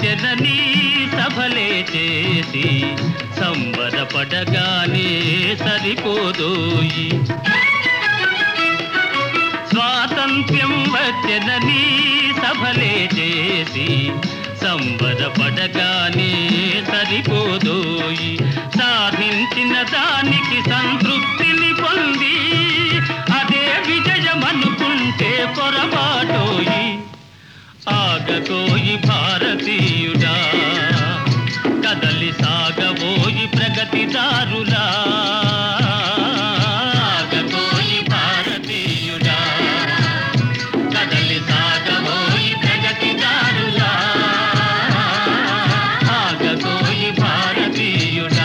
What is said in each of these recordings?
వచ్చెనని సభలే చేసి సంబరపడగానే సరిపోదోయి. స్వాతంత్ర్యం వచ్చెనని సభలే చేసి సంబరపడగానే సరిపోదోయి. సాధించిన దానికి సంతృప్తిని పొంది అదే విజయమనుకుంటే పొరపాటోయి. ఆగకోయి భారతీయుడా, కదలి సాగబోయి ప్రగతిదారులా. ఆగకోయి భారతీయుడా, కదలి సాగబోయి ప్రగతిదారులా. ఆగకోయి భారతీయుడా.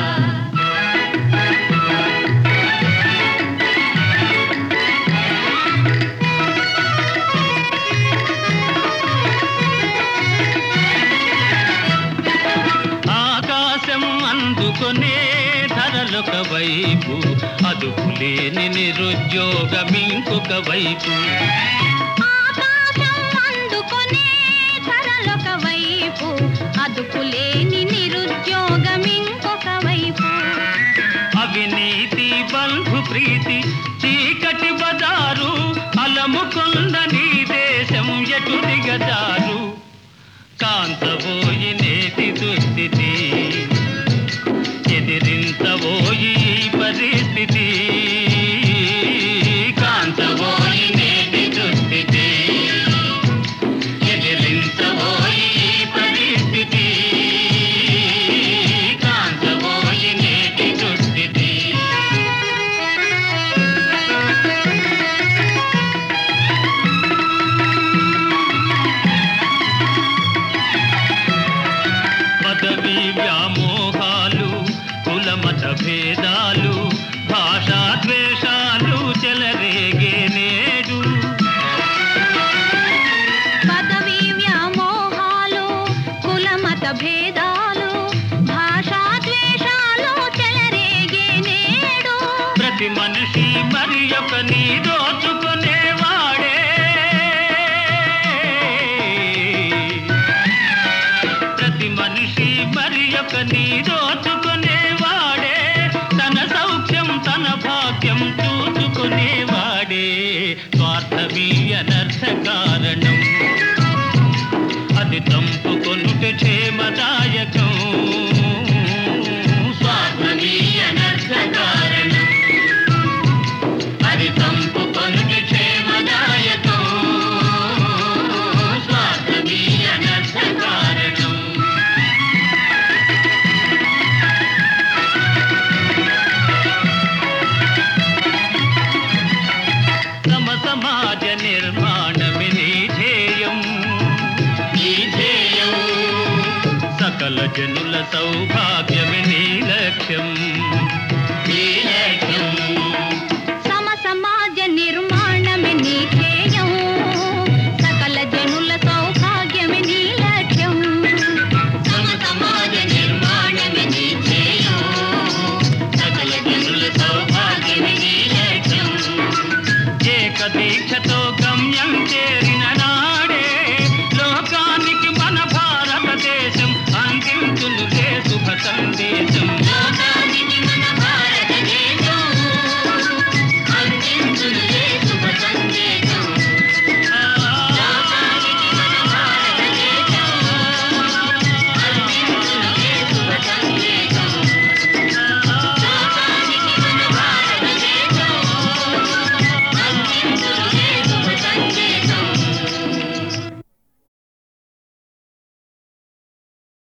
అందుకొనే ధరలొక వైపు, అదుపులేని నిరుద్యోగమింకొక వైపు. ఆకాశం అందుకొనే ధరలొక వైపు, అదుపులేని నిరుద్యోగమింకొక వైపు. అవినీతి బంధు ప్రీతి చీకటి బజారు, అలముకొండ నీ దేశం ఎటు దిగజారు. కాంతబోయి నేటి దుస్థితి, ఎదిరించబోయి పరిస్థితి. కాంతబోయి నేటి దుస్థితి, ఎదిరించబోయి పరిస్థితి. కాంతబోయి నేటి దుస్థితి. పదవి వ్యామోహాలు, కులమత భేదాలు, భాషా ద్వేషాలు చెలరేగే నేడు. పదవి వ్యామోహాలు, కులమత భేదాలు, భాషా ద్వేషాలు చెలరేగే నేడు. ప్రతి మనిషి మరి ఒక నీ దోచుకునేవాడే. ప్రతి మనిషి మరి ఒక నీ దోచుకునేవాడే. తన సౌఖ్యం తన భాగ్యం చూసుకునేవాడే. స్వార్థమీ అనర్థ కారణం, అది తంపుకొనుట క్షేమదాయకం. స్వార్థమీ అనర్థ కారణం, అది తంపుకొనుట క్షేమదాయకం. స్వార్థమీ అనర్థ కారణం. సమాజ నిర్మాణమే నీ ధ్యేయం, నీ ధ్యేయం. సకల జనుల సౌభాగ్యమే నీ లక్ష్యం.